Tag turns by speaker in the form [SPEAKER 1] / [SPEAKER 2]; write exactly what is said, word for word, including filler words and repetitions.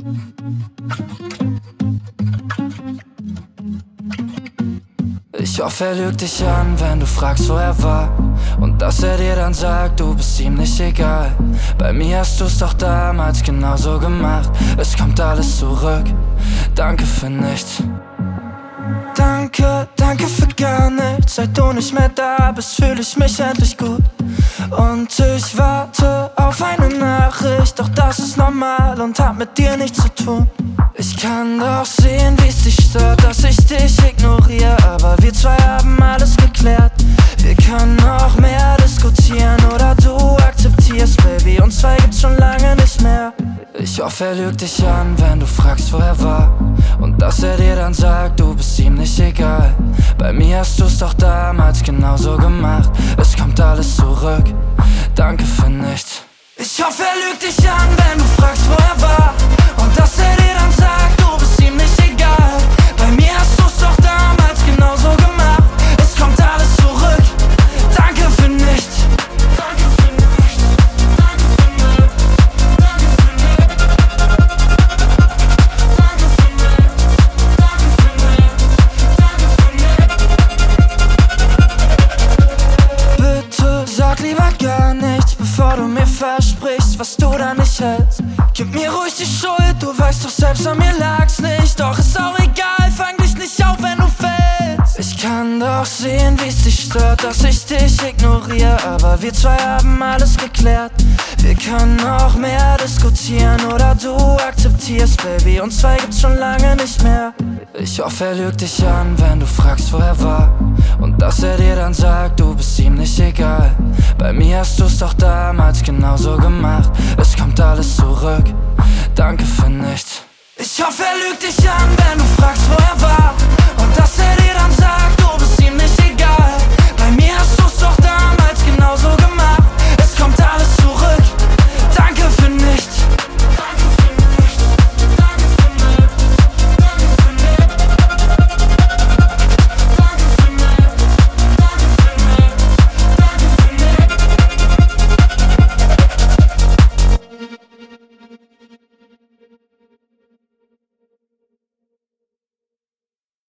[SPEAKER 1] Ich hoffe, er lügt dich an, wenn du fragst, wo er war. Und dass er dir dann sagt, du bist ihm nicht egal. Bei mir hast du's doch damals genauso gemacht. Es kommt alles zurück, danke für nichts. Danke, danke für gar nichts. Seit du nicht mehr da bist, fühl ich mich endlich gut. Und ich warte auf eine Nachricht, doch das ist normal und hat mit dir nichts zu tun. Ich kann doch sehen, wie's dich stört, dass ich dich ignoriere, aber wir zwei haben alles geklärt. Wir können noch mehr diskutieren oder du akzeptierst, Baby, uns zwei gibt's schon lange nicht mehr. Ich hoffe, er lügt dich an, wenn du fragst, wo er war. Und dass er dir dann sagt, du bist ihm nicht egal. Bei mir hast du's doch damals genauso gemacht. Es kommt alles zurück, danke für nichts. Ich hoffe, er lügt dich an, wenn du fragst, wo er war. Und dass er dir dann sagt, du bist ihm nicht egal. Bei mir hast du's doch damals genauso gemacht. Es kommt alles zurück, danke für nichts. Danke für nichts, danke für nichts, danke für nichts. Danke für nichts, danke für nichts, danke für nichts. Bitte sag lieber gar nichts, bevor du mir versprichst, was du da nicht hältst. Gib mir ruhig die Schuld, du weißt doch selbst, an mir lag's nicht. Doch ist auch egal, fang dich nicht auf, wenn du fällst. Ich kann doch sehen, wie's dich stört, dass ich dich ignoriere, aber wir zwei haben alles geklärt. Wir können noch mehr diskutieren oder du akzeptierst, Baby, uns zwei gibt's schon lange nicht mehr. Ich hoffe, er lügt dich an, wenn du fragst, wo er war. Und dass er dir dann sagt, du bist ihm nicht egal. Bei mir hast du's doch damals genauso gemacht. Es kommt alles zurück, danke für nichts. Ich hoffe, er lügt dich an, wenn du fragst, wo er war.